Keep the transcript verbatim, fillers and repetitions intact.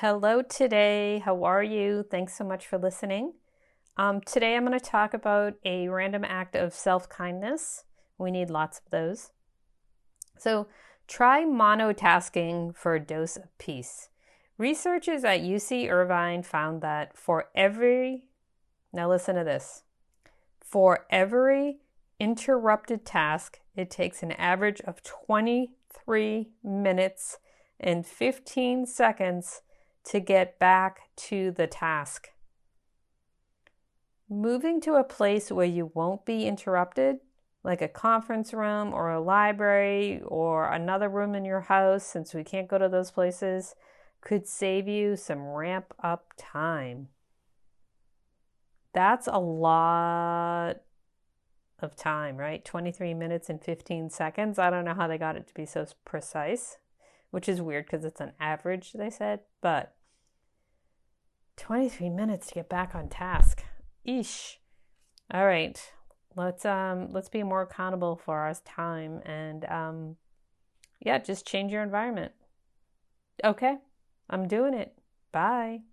Hello today. How are you? Thanks so much for listening. Um, today I'm going to talk about a random act of self kindness. We need lots of those. So, try monotasking for a dose of peace. Researchers at U C Irvine found that for every, now listen to this, for every interrupted task, it takes an average of twenty-three minutes and fifteen seconds to get back to the task. Moving to a place where you won't be interrupted, like a conference room or a library or another room in your house, since we can't go to those places, could save you some ramp up time. That's a lot of time, right? twenty-three minutes and fifteen seconds. I don't know how they got it to be so precise, which is weird because it's an average, they said, but twenty-three minutes to get back on task. Eesh. All right. Let's um let's be more accountable for our time and um yeah, just change your environment. Okay. I'm doing it. Bye.